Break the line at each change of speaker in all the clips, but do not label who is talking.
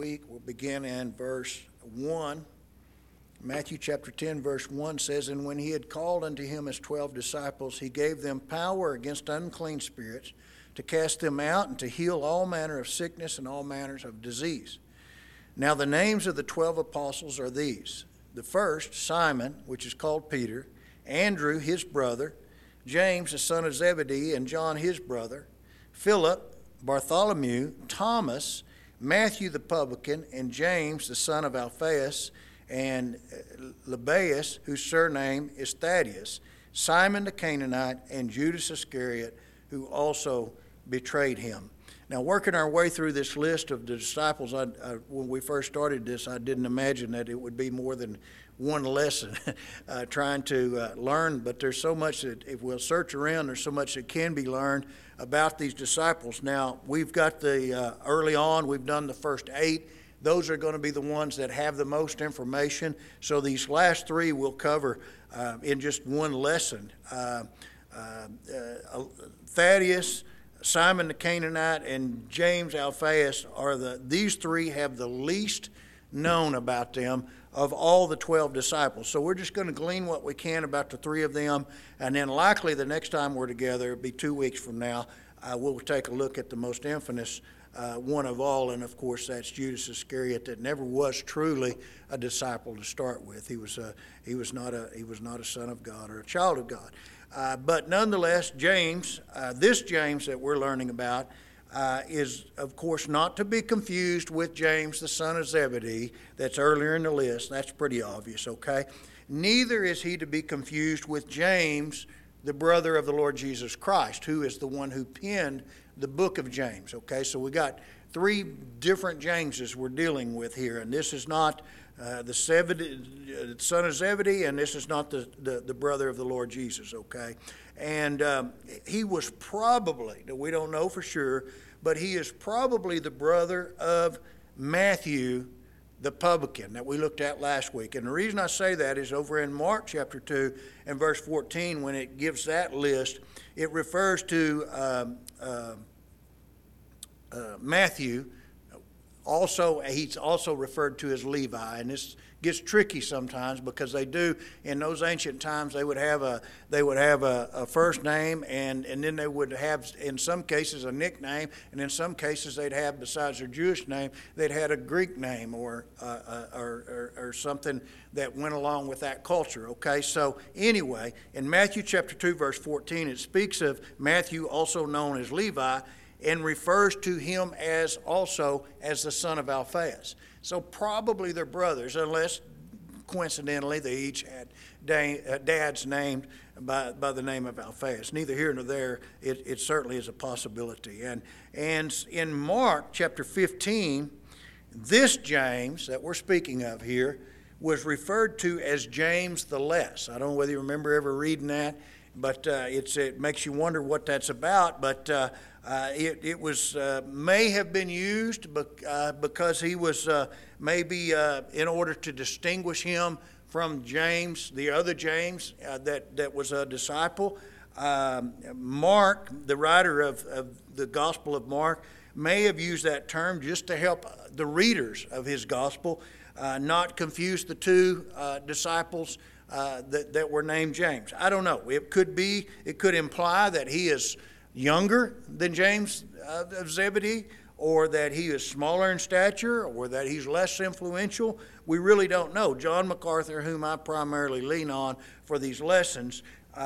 Week. We'll begin in verse 1. Matthew chapter 10, verse 1 says, "And when he had called unto him his 12 disciples, he gave them power against unclean spirits, to cast them out and to heal all manner of sickness and all manners of disease. Now the names of the 12 apostles are these: the first, Simon, which is called Peter, Andrew his brother, James the son of Zebedee, and John his brother, Philip, Bartholomew, Thomas, Matthew the publican, and James the son of Alphaeus, and Lebbaeus, whose surname is Thaddeus, Simon the Canaanite, and Judas Iscariot, who also betrayed him." Now, working our way through this list of the disciples, when we first started this, I didn't imagine that it would be more than one lesson trying to learn, but there's so much that if we'll search around, there's so much that can be learned about these disciples. Now, we've got early on, we've done the first 8. Those are going to be the ones that have the most information. So these last 3 we'll cover in just one lesson. Thaddeus, Simon the Canaanite, and James Alphaeus these 3 have the least known about them of all the 12 disciples. So we're just going to glean what we can about the 3 of them, and then likely the next time we're together, it'll be 2 weeks from now, we'll take a look at the most infamous one of all, and of course that's Judas Iscariot, that never was truly a disciple to start with. He was not a son of God or a child of God. But nonetheless, James, this James that we're learning about, is, of course, not to be confused with James, the son of Zebedee, that's earlier in the list. That's pretty obvious, okay? Neither is he to be confused with James, the brother of the Lord Jesus Christ, who is the one who penned the book of James, okay? So we got 3 different Jameses we're dealing with here, and this is not the son of Zebedee, and this is not the brother of the Lord Jesus, okay? And he was probably, we don't know for sure, but he is probably the brother of Matthew the publican that we looked at last week. And the reason I say that is over in Mark chapter 2 and verse 14, when it gives that list, it refers to Matthew. Also, he's also referred to as Levi, and this gets tricky sometimes because they do, in those ancient times, they would have a first name, and then they would have, in some cases, a nickname, and in some cases they'd have, besides their Jewish name, they'd had a Greek name or something that went along with that culture. Okay, so anyway, in Matthew chapter 2, verse 14, it speaks of Matthew, also known as Levi, and refers to him as also as the son of Alphaeus. So probably they're brothers, unless coincidentally they each had dads named by the name of Alphaeus. Neither here nor there, it certainly is a possibility. And in Mark chapter 15, this James that we're speaking of here was referred to as James the Less. I don't know whether you remember ever reading that, but it makes you wonder what that's about. But it was may have been used because he was maybe in order to distinguish him from James, the other James that was a disciple. Mark, the writer of the Gospel of Mark, may have used that term just to help the readers of his gospel not confuse the 2 disciples that were named James. I don't know. It could imply that he is younger than James of Zebedee, or that he is smaller in stature, or that he's less influential. We really don't know. John MacArthur, whom I primarily lean on for these lessons,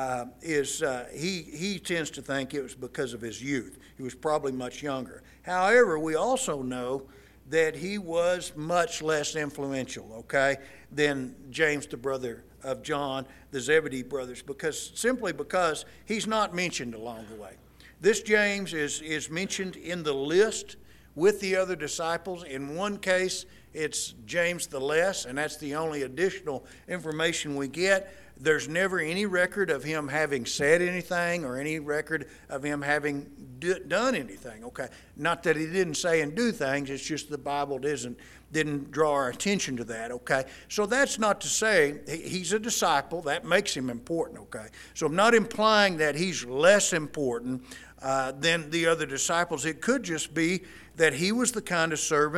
he tends to think it was because of his youth. He was probably much younger. However, we also know that he was much less influential, okay, than James, the brother of John, the Zebedee brothers, simply because he's not mentioned along the way. This James is mentioned in the list with the other disciples. In one case, it's James the Less, and that's the only additional information we get. There's never any record of him having said anything or any record of him having done anything. Okay, not that he didn't say and do things, it's just the Bible didn't draw our attention to that. Okay, so that's not to say he's a disciple. That makes him important. Okay, so I'm not implying that he's less important than the other disciples. It could just be that he was the kind of servant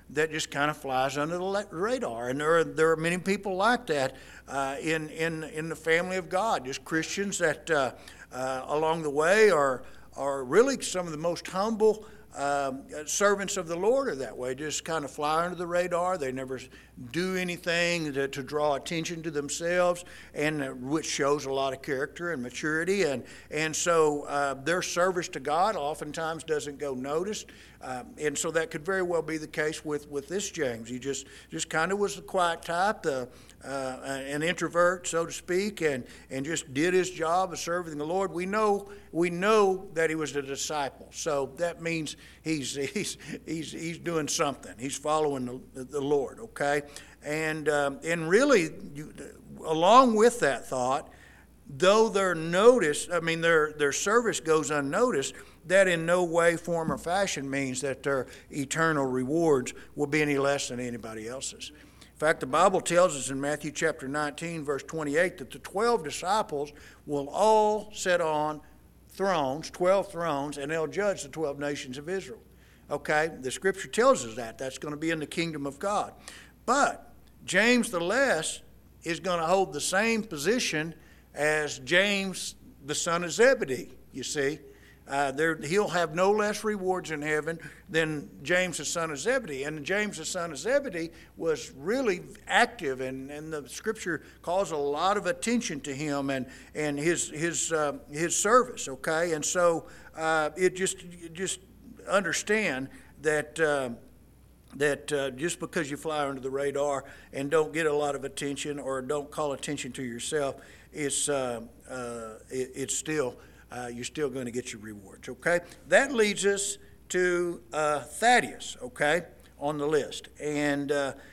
that just kind of flies under the radar. And there are many people like that in the family of God, just Christians that along the way are really some of the most humble servants of the Lord are that way, just kind of fly under the radar. They never do anything to draw attention to themselves, and which shows a lot of character and maturity. And so their service to God oftentimes doesn't go noticed. And so that could very well be the case with this James. He just kind of was the quiet type, an introvert, so to speak, and just did his job of serving the Lord. We know that he was a disciple, so that means he's doing something. He's following the Lord, okay? And really, along with that thought, though their service goes unnoticed, that in no way, form, or fashion means that their eternal rewards will be any less than anybody else's. In fact, the Bible tells us in Matthew chapter 19, verse 28, that the 12 disciples will all sit on thrones, 12 thrones, and they'll judge the 12 nations of Israel. Okay? The Scripture tells us that. That's going to be in the kingdom of God. But James the Less is going to hold the same position as James the son of Zebedee, you see. He'll have no less rewards in heaven than James the son of Zebedee. And James the son of Zebedee was really active, and the Scripture calls a lot of attention to him and his service. Okay, and so just understand that. Just because you fly under the radar and don't get a lot of attention or don't call attention to yourself, it's still you're still going to get your rewards. Okay, that leads us to Thaddeus. Okay, on the list, and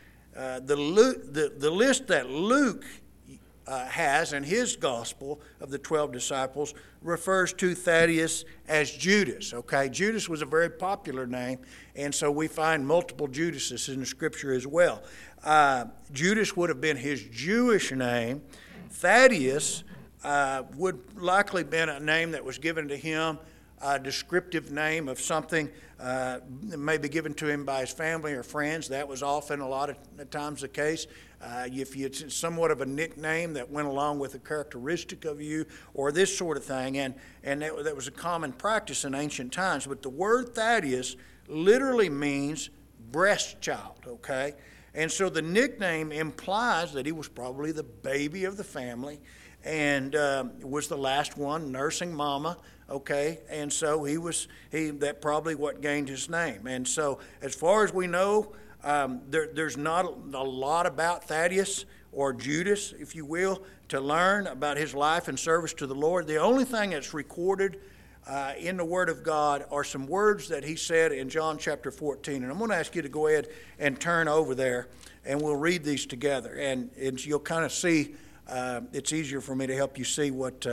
the list that Luke has in his gospel of the 12 disciples refers to Thaddeus as Judas. Okay, Judas was a very popular name, and so we find multiple Judases in the Scripture as well. Judas would have been his Jewish name. Thaddeus would likely been a name that was given to him, a descriptive name of something maybe given to him by his family or friends. That was often a lot of times the case. If it's somewhat of a nickname that went along with a characteristic of you or this sort of thing, and that was a common practice in ancient times. But the word Thaddeus literally means breast child, okay? And so the nickname implies that he was probably the baby of the family and was the last one nursing mama, okay? And so that probably what gained his name. And so as far as we know, there's not a lot about Thaddeus or Judas, if you will, to learn about his life and service to the Lord. The only thing that's recorded in the Word of God are some words that he said in John chapter 14. And I'm going to ask you to go ahead and turn over there, and we'll read these together. And you'll kind of see, it's easier for me to help you see what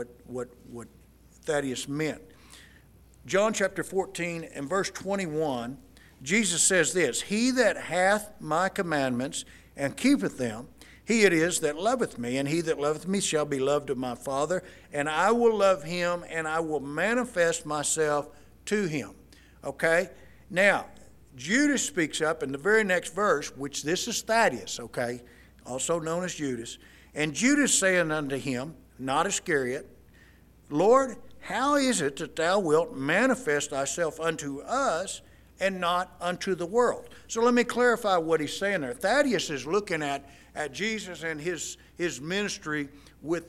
Thaddeus meant. John chapter 14 and verse 21, Jesus says this, "He that hath my commandments and keepeth them, he it is that loveth me, and he that loveth me shall be loved of my Father, and I will love him, and I will manifest myself to him." Okay? Now, Judas speaks up in the very next verse, which this is Thaddeus, okay, also known as Judas. "And Judas saying unto him, not Iscariot, Lord, how is it that thou wilt manifest thyself unto us and not unto the world?" So let me clarify what he's saying there. Thaddeus is looking at Jesus and his ministry with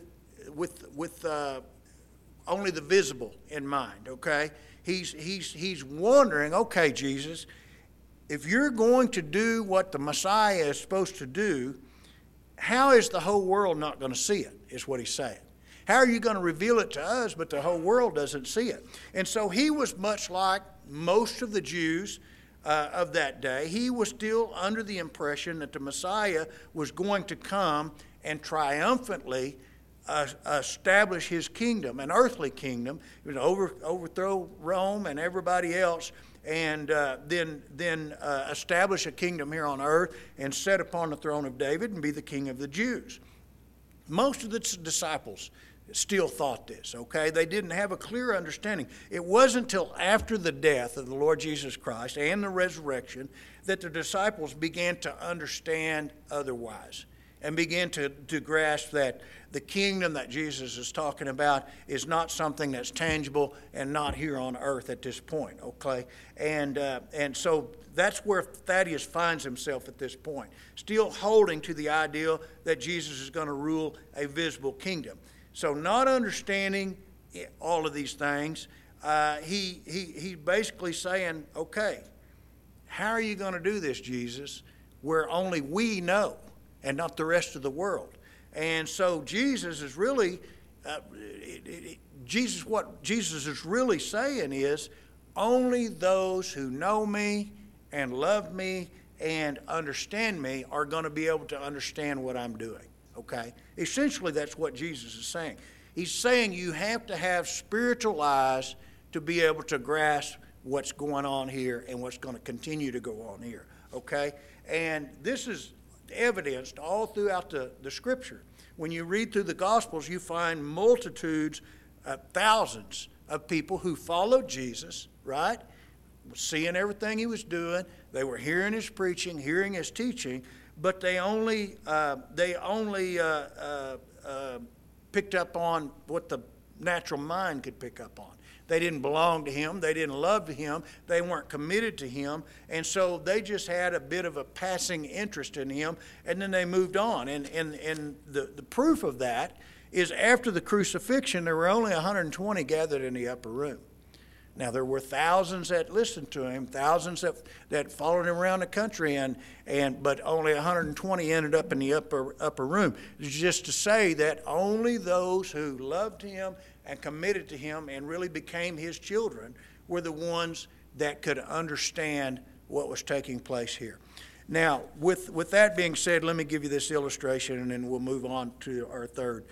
only the visible in mind, okay? He's wondering, okay, Jesus, if you're going to do what the Messiah is supposed to do, how is the whole world not going to see it, is what he's saying. How are you going to reveal it to us, but the whole world doesn't see it? And so he was much like most of the Jews of that day. He was still under the impression that the Messiah was going to come and triumphantly establish his kingdom, an earthly kingdom. He would overthrow Rome and everybody else, and then establish a kingdom here on earth and set upon the throne of David and be the king of the Jews. Most of the disciples still thought this, okay? They didn't have a clear understanding. It wasn't until after the death of the Lord Jesus Christ and the resurrection that the disciples began to understand otherwise and began to grasp that the kingdom that Jesus is talking about is not something that's tangible and not here on earth at this point, okay? And so that's where Thaddeus finds himself at this point, still holding to the ideal that Jesus is going to rule a visible kingdom. So not understanding all of these things, he's basically saying, okay, how are you going to do this, Jesus, where only we know and not the rest of the world? And so Jesus is really, what Jesus is really saying is, only those who know me and love me and understand me are going to be able to understand what I'm doing. Okay? Essentially, that's what Jesus is saying. He's saying you have to have spiritual eyes to be able to grasp what's going on here and what's going to continue to go on here. Okay? And this is evidenced all throughout the Scripture. When you read through the Gospels, you find multitudes, thousands of people who followed Jesus, right? Seeing everything he was doing. They were hearing his preaching, hearing his teaching, but they only picked up on what the natural mind could pick up on. They didn't belong to him. They didn't love him. They weren't committed to him. And so they just had a bit of a passing interest in him, and then they moved on. And the proof of that is after the crucifixion, there were only 120 gathered in the upper room. Now, there were thousands that listened to him, thousands that followed him around the country, but only 120 ended up in the upper room. It's just to say that only those who loved him and committed to him and really became his children were the ones that could understand what was taking place here. Now, with that being said, let me give you this illustration, and then we'll move on to our third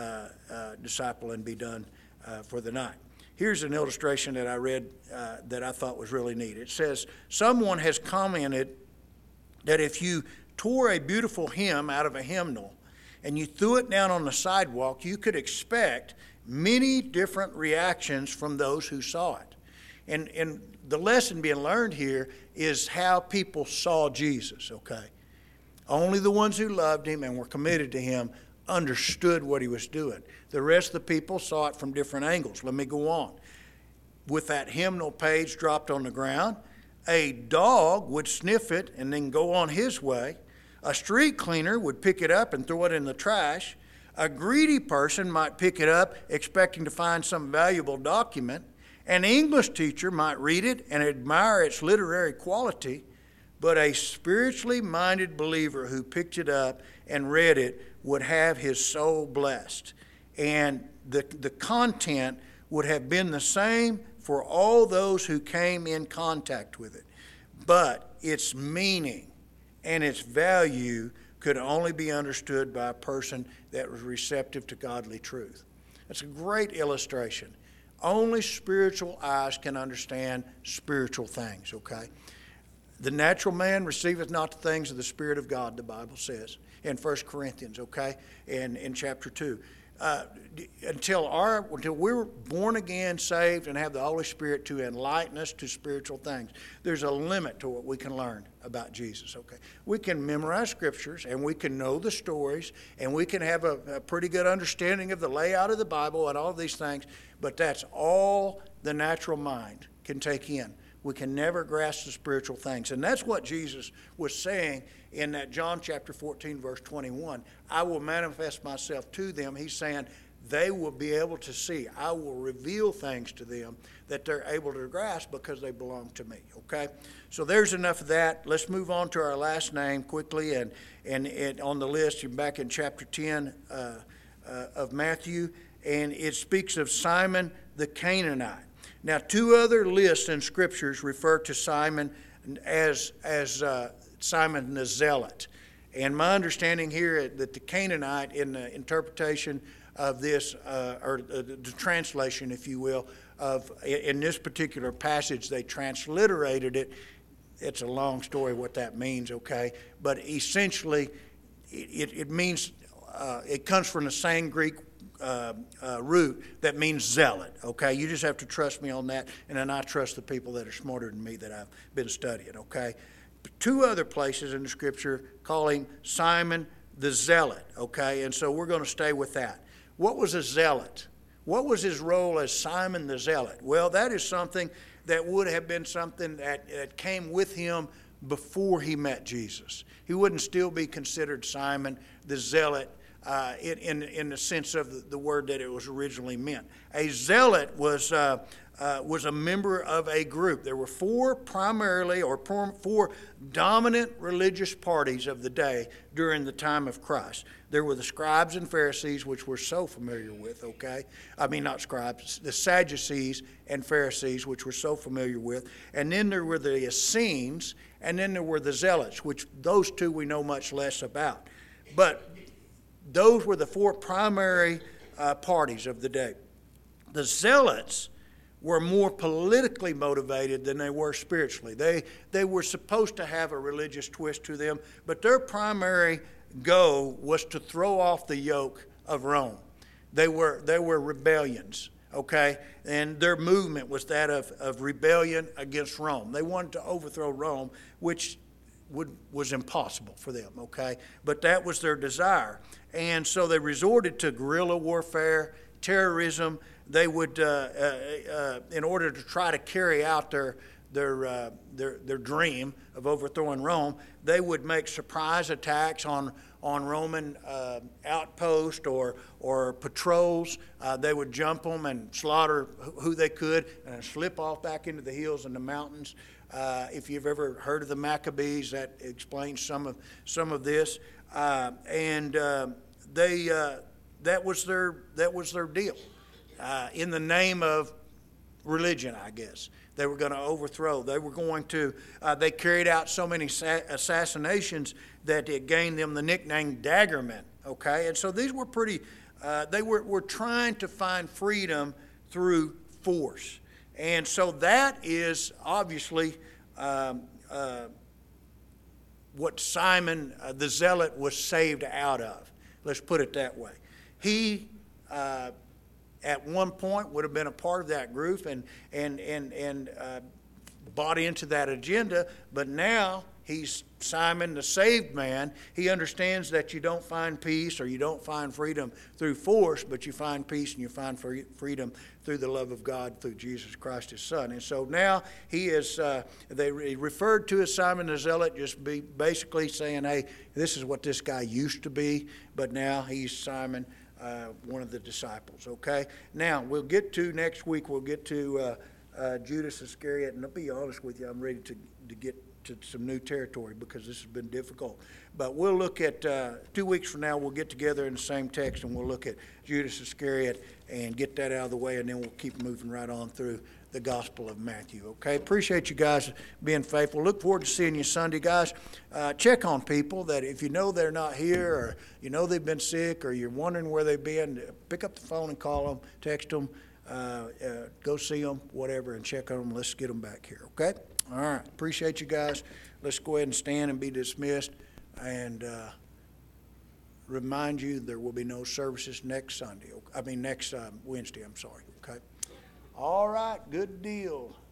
disciple and be done for the night. Here's an illustration that I read that I thought was really neat. It says, someone has commented that if you tore a beautiful hymn out of a hymnal and you threw it down on the sidewalk, you could expect many different reactions from those who saw it. And the lesson being learned here is how people saw Jesus, okay? Only the ones who loved him and were committed to him understood what he was doing. The rest of the people saw it from different angles. Let me go on. With that hymnal page dropped on the ground, a dog would sniff it and then go on his way. A street cleaner would pick it up and throw it in the trash. A greedy person might pick it up expecting to find some valuable document. An English teacher might read it and admire its literary quality. But a spiritually minded believer who picked it up and read it would have his soul blessed. And the content would have been the same for all those who came in contact with it. But its meaning and its value could only be understood by a person that was receptive to godly truth. That's a great illustration. Only spiritual eyes can understand spiritual things, okay? The natural man receiveth not the things of the Spirit of God, the Bible says in 1 Corinthians, okay, and in chapter 2. Until we're born again, saved, and have the Holy Spirit to enlighten us to spiritual things, there's a limit to what we can learn about Jesus, okay? We can memorize scriptures, and we can know the stories, and we can have a pretty good understanding of the layout of the Bible and all of these things, but that's all the natural mind can take in. We can never grasp the spiritual things. And that's what Jesus was saying in that John chapter 14, verse 21. I will manifest myself to them. He's saying they will be able to see. I will reveal things to them that they're able to grasp because they belong to me. Okay? So there's enough of that. Let's move on to our last name quickly. And on the list, you're back in chapter 10 of Matthew. And it speaks of Simon the Canaanite. Now, two other lists in Scriptures refer to Simon as Simon the Zealot. And my understanding here that the Canaanite, in the interpretation of this, or the translation, if you will, in this particular passage, they transliterated it. It's a long story what that means, okay? But essentially, it means, it comes from the same Greek root that means zealot, okay? You just have to trust me on that, and then I trust the people that are smarter than me that I've been studying, okay? Two other places in the Scripture call him Simon the Zealot, okay? And so we're going to stay with that. What was a zealot? What was his role as Simon the Zealot? Well, that is something that would have been something that came with him before he met Jesus. He wouldn't still be considered Simon the Zealot in the sense of the word that it was originally meant. A zealot was a member of a group. There were four dominant religious parties of the day during the time of Christ. There were the scribes and Pharisees, which we're so familiar with, okay? I mean, not scribes, the Sadducees and Pharisees, which we're so familiar with. And then there were the Essenes, and then there were the Zealots, which those two we know much less about. But those were the four primary parties of the day. The Zealots were more politically motivated than they were spiritually. They were supposed to have a religious twist to them, but their primary goal was to throw off the yoke of Rome. They were rebellions, okay? And their movement was that of rebellion against Rome. They wanted to overthrow Rome, which was impossible for them, okay? But that was their desire. And so they resorted to guerrilla warfare, terrorism. They would, in order to try to carry out their dream of overthrowing Rome, they would make surprise attacks on Roman outposts or patrols. They would jump them and slaughter who they could and slip off back into the hills and the mountains. If you've ever heard of the Maccabees, that explains some of this. That was their deal. In the name of religion, I guess. They were going to overthrow. They were going to, they carried out so many assassinations that it gained them the nickname Daggermen, okay? And so these were pretty, they were trying to find freedom through force. And so that is obviously what Simon the Zealot was saved out of. Let's put it that way. He at one point would have been a part of that group and bought into that agenda, but now he's Simon the saved man. He understands that you don't find peace or you don't find freedom through force, but you find peace and you find freedom through the love of God through Jesus Christ his Son. And so now he is, they referred to as Simon the Zealot, just basically saying, hey, this is what this guy used to be, but now he's Simon, one of the disciples, okay? Now, next week, we'll get to Judas Iscariot, and I'll be honest with you, I'm ready to get to some new territory because this has been difficult. But we'll look at, 2 weeks from now, we'll get together in the same text, and we'll look at Judas Iscariot and get that out of the way, and then we'll keep moving right on through the Gospel of Matthew, okay? Appreciate you guys being faithful. Look forward to seeing you Sunday, guys. Check on people that if you know they're not here or you know they've been sick or you're wondering where they've been, pick up the phone and call them, text them, go see them, whatever, and check on them. Let's get them back here, okay? All right. Appreciate you guys. Let's go ahead and stand and be dismissed and remind you there will be no services next Wednesday, I'm sorry, okay? All right, good deal.